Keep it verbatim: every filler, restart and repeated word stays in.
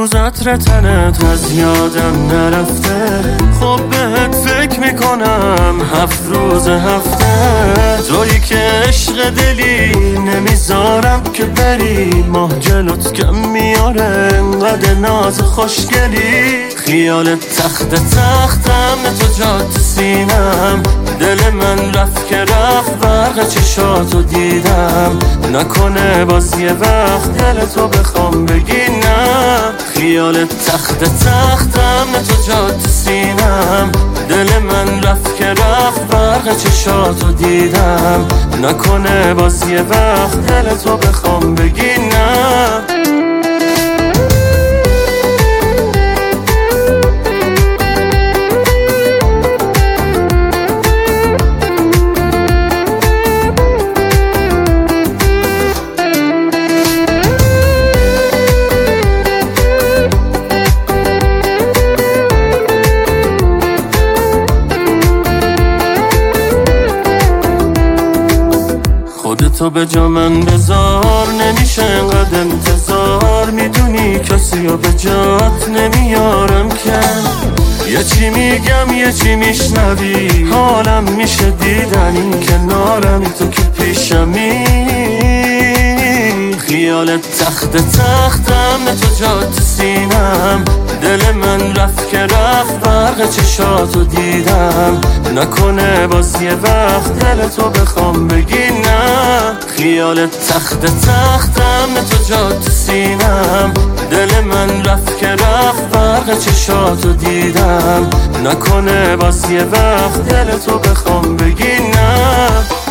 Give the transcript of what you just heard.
هنوز عطر تنت از یادم نرفته. خب بهت فکر میکنم هفت روز هفته. تویی که عشق دلی نمیذارم که بری. ماه جلوت کم میاره انقدر ناز خوشگلی. خیال تخت تختم تو جات سینم. دل من رفت که رفت برق چشاتو دیدم. نکنه باز یه وقت دل تو بخوام بگی نه. خیال تخت تختم تو جات سینم. دل من رفت که رفت برق چشاتو دیدم. نکنه باز یه وقت دل تو بخوام بگی نه. خودتو به جا من بذار، نمیشه انقدر انتظار. میدونی کسی رو به جات نمیارم که. یه چی میگم یه چی میشنوی. حالم میشه دیدنی کنارمی تو که پیشمی. خیال تخت تختم تو جات سینم. دل من رفت که رفت برق چشاتو دیدم. نکنه باز یه وقت دل تو بخوام بگی نه. خیال تخت تختم تو جات سینم. دل من رفت که رفت برق چشاتو دیدم. نکنه باز یه وقت دل تو بخوام بگی نه.